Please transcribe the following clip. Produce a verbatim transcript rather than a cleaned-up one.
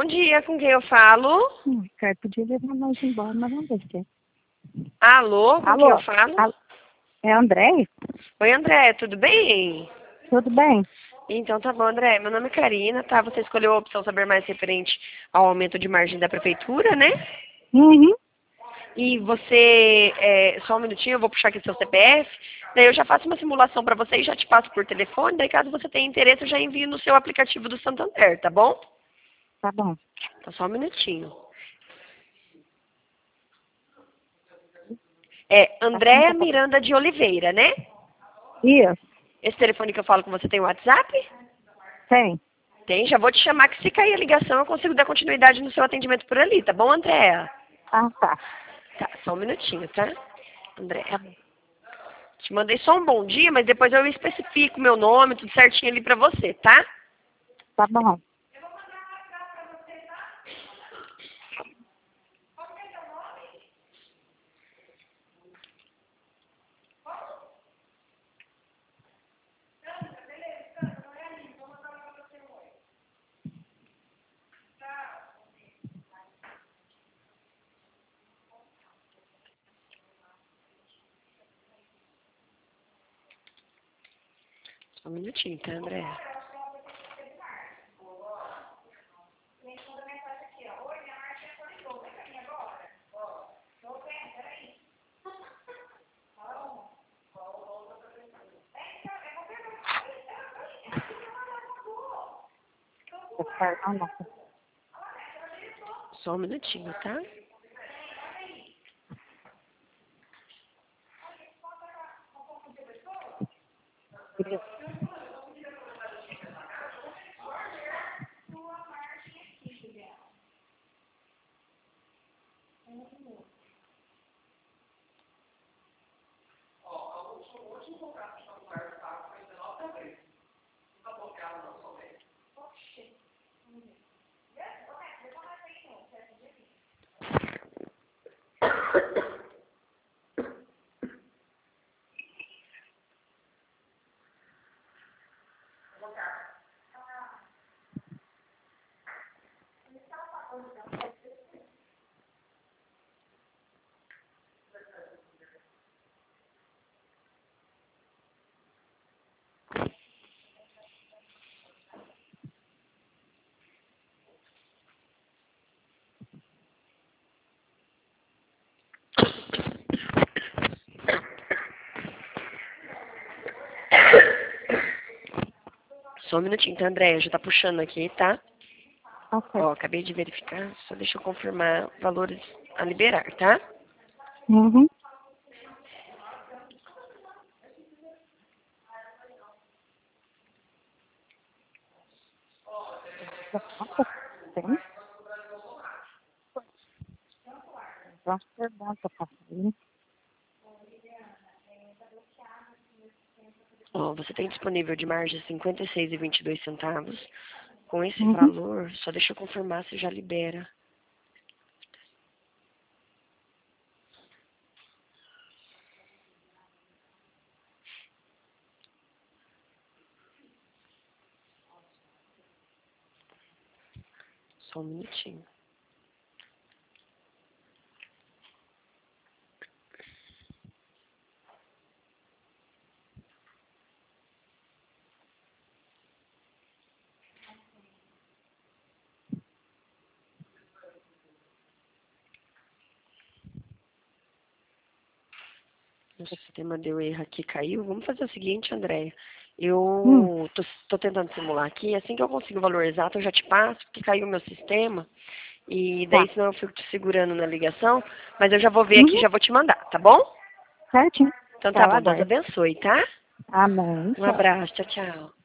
dia, com quem eu falo? Hum, cara, podia levar nós embora, mas vamos ver se é. Alô, com Alô? quem eu falo? Alô? É André? Oi, André, tudo bem? Tudo bem? Então tá bom, André. Meu nome é Karina, tá? Você escolheu a opção saber mais referente ao aumento de margem da prefeitura, né? Uhum. E você, é, só um minutinho, eu vou puxar aqui seu C P F, daí eu já faço uma simulação para você e já te passo por telefone, daí caso você tenha interesse eu já envio no seu aplicativo do Santander, tá bom? Tá bom. Então só um minutinho. É Andréa Miranda de Oliveira, né? Isso. Esse telefone que eu falo com você tem WhatsApp? Tem. Tem, já vou te chamar que se cair a ligação eu consigo dar continuidade no seu atendimento por ali, tá bom, Andréa? Ah, tá. Tá, só um minutinho, tá? Andréa. Tá bom. Te mandei só um bom dia, mas depois eu especifico meu nome, tudo certinho ali pra você, tá? Tá bom. Só um minutinho, tá, Andréa? Ah, não. Só um minutinho, tá? Só um minutinho, tá, Andréa? Já tá puxando aqui, tá? Ok. Ó, acabei de verificar, só deixa eu confirmar valores a liberar, tá? Uhum. Tem? Já pergunta pra ele. Ó, você tem disponível de margem cinquenta e seis e vinte e dois centavos. Com esse Uhum. valor, só deixa eu confirmar se já libera. Só um minutinho. O sistema deu erro aqui, caiu. Vamos fazer o seguinte, Andréia. Hum. Eu tô, tô tentando simular aqui. Assim que eu consigo o valor exato, eu já te passo, porque caiu o meu sistema. E daí, Tá. senão eu fico te segurando na ligação. Mas eu já vou ver aqui e Uhum. já vou te mandar, tá bom? Certinho. Então Tá, tá eu bom. Deus aguardo. abençoe, tá? Amém. Um Tchau. abraço. Tchau, tchau.